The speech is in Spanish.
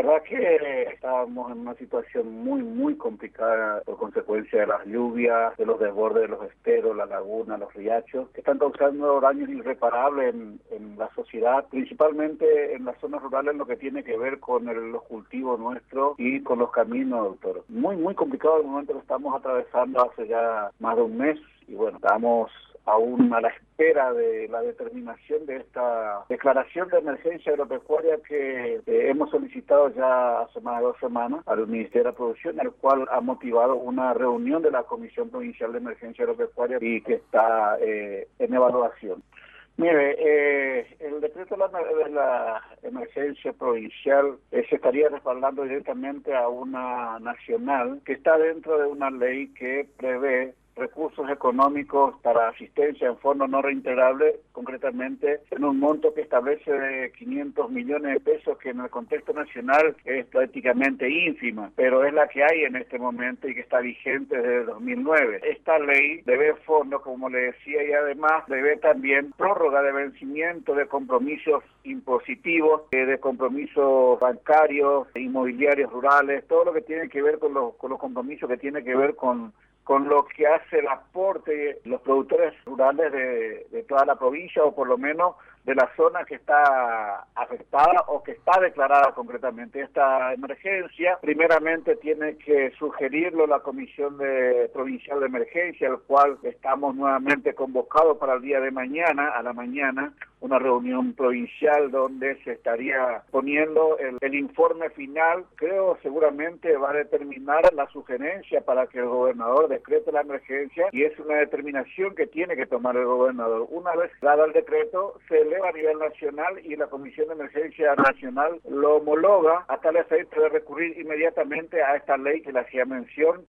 verdad que estábamos en una situación muy complicada por consecuencia de las lluvias, de los desbordes de los esteros, la laguna, los riachos, que están causando daños irreparables en la sociedad, principalmente en las zonas rurales, en lo que tiene que ver con los cultivos nuestros y con los caminos, doctor. Muy complicado el momento que estamos atravesando hace ya más de un mes y bueno, estamos aún a la espera de la determinación de esta declaración de emergencia agropecuaria que hemos solicitado ya hace más de 2 semanas al Ministerio de Producción, el cual ha motivado una reunión de la Comisión Provincial de Emergencia Agropecuaria y que está en evaluación. Mire, el decreto de la emergencia provincial se estaría respaldando directamente a una nacional que está dentro de una ley que prevé recursos económicos para asistencia en fondos no reintegrables, concretamente en un monto que establece de 500 millones de pesos, que en el contexto nacional es prácticamente ínfima, pero es la que hay en este momento y que está vigente desde 2009. Esta ley debe fondos, como le decía, y además debe también prórroga de vencimiento de compromisos impositivos, de compromisos bancarios, inmobiliarios rurales, todo lo que tiene que ver con los compromisos que tiene que ver con lo que hace el aporte los productores rurales de toda la provincia, o por lo menos de la zona que está afectada o que está declarada concretamente. Esta emergencia primeramente tiene que sugerirlo la Comisión Provincial de Emergencia, al cual estamos nuevamente convocados para el día de mañana, a la mañana, una reunión provincial donde se estaría poniendo el informe final. Creo seguramente va a determinar la sugerencia para que el gobernador decrete la emergencia, y es una determinación que tiene que tomar el gobernador. Una vez dado el decreto, se eleva a nivel nacional y la Comisión de Emergencia Nacional lo homologa a tal efecto de recurrir inmediatamente a esta ley que le hacía mención,